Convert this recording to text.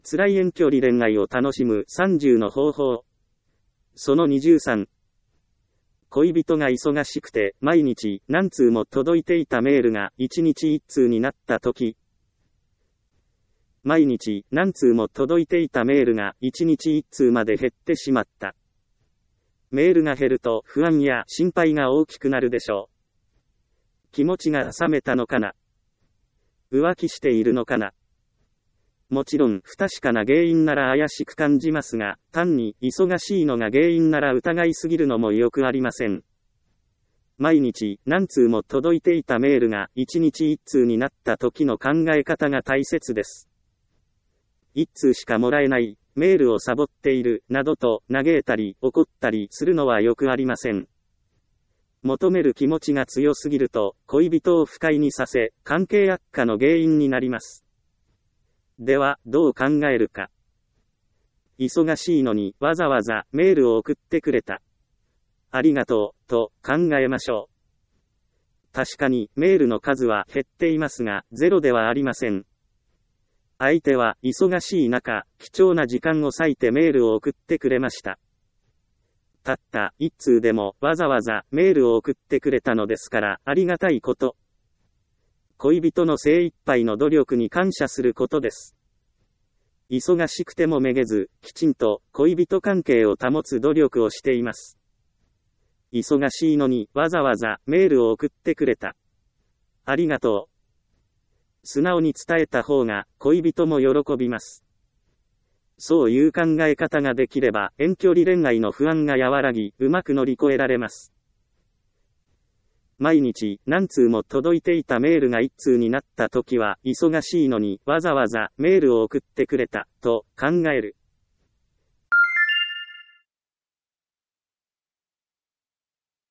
辛い遠距離恋愛を楽しむ30の方法。その23。恋人が忙しくて毎日何通も届いていたメールが1日1通になったとき。毎日何通も届いていたメールが1日1通まで減ってしまった。メールが減ると不安や心配が大きくなるでしょう。気持ちが冷めたのかな。浮気しているのかな。もちろん不確かな原因なら怪しく感じますが、単に忙しいのが原因なら疑いすぎるのもよくありません。毎日何通も届いていたメールが1日1通になった時の考え方が大切です。1通しかもらえない、メールをサボっている、などと嘆いたり怒ったりするのはよくありません。求める気持ちが強すぎると、恋人を不快にさせ、関係悪化の原因になります。では、どう考えるか。忙しいのにわざわざメールを送ってくれた。ありがとう、と考えましょう。確かにメールの数は減っていますが、ゼロではありません。相手は忙しい中、貴重な時間を割いてメールを送ってくれました。たった一通でもわざわざメールを送ってくれたのですからありがたいこと。恋人の精一杯の努力に感謝することです。忙しくてもめげず、きちんと恋人関係を保つ努力をしています。忙しいのにわざわざメールを送ってくれた。ありがとう。素直に伝えた方が恋人も喜びます。そういう考え方ができれば遠距離恋愛の不安が和らぎ、うまく乗り越えられます。毎日何通も届いていたメールが1通になった時は忙しいのにわざわざメールを送ってくれたと考える。